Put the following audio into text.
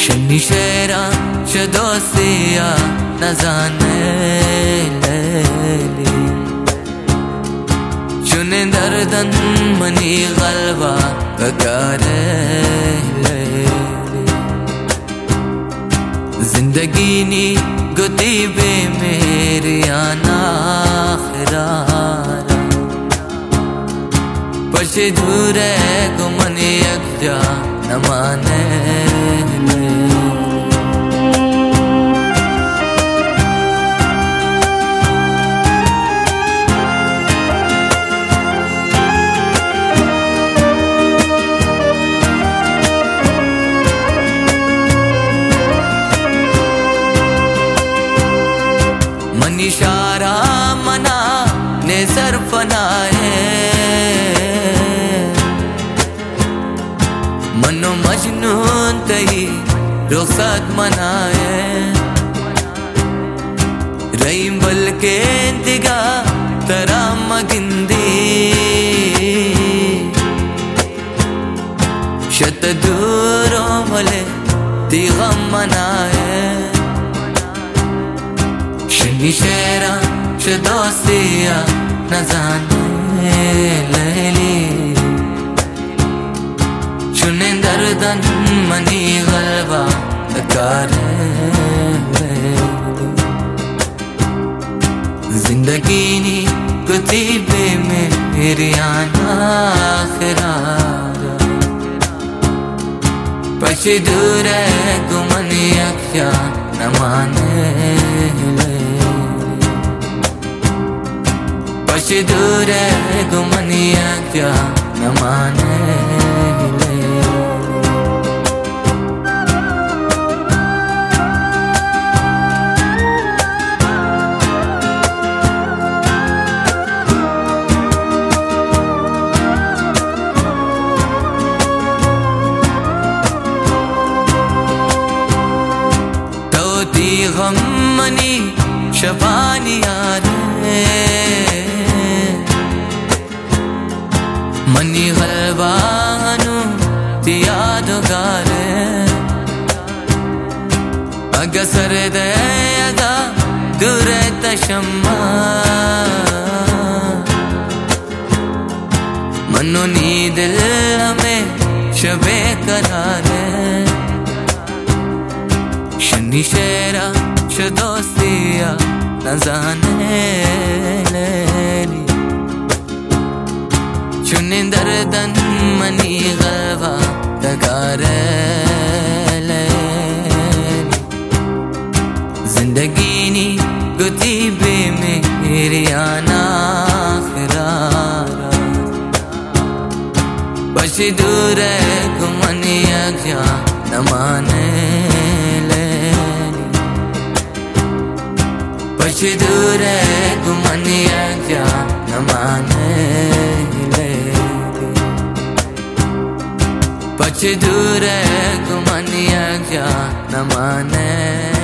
शनिशेरा शदोसिया नजाने लेली चुने दर्दन मनी गलबा बकारे जिंदगी नी गुतीबे मेरी आना खिरारा पशे दूरे गुमनी अक्जा न माने इशारा मना ने सर फनाए मनो मजनून तही रुखसत मनाए रहीम बल के दिगा तरा मगिंदी शत दूरों भले दिगम मनाए शनिशेरा शदोसिया नजाने लेली चुने दर्दन मनी गलबा बकारे जिंदगी नी कुतीबे में मेरी आना खिरारा पशी दूर है गुमनी अक्या न माने पशी दूर है गुमनिया क्या न माने तो दी गम मनी शबानिया मनी गलबानु तियाद गारे अगा सर दे अगा दूरे तशम्मा मनो नी दिल हमें शबे करारे शनिशेरा शदोसिया नजाने लेली चुने दर्दन मनी गलबा दगारे जिंदगी नी गुतीबे में मेरी आना खिरारा पशी दूर है गुमनी अक्या न माने पशी दूर है गुमनी अक्या न माने पछ दूर है गुमनिया क्या न माने।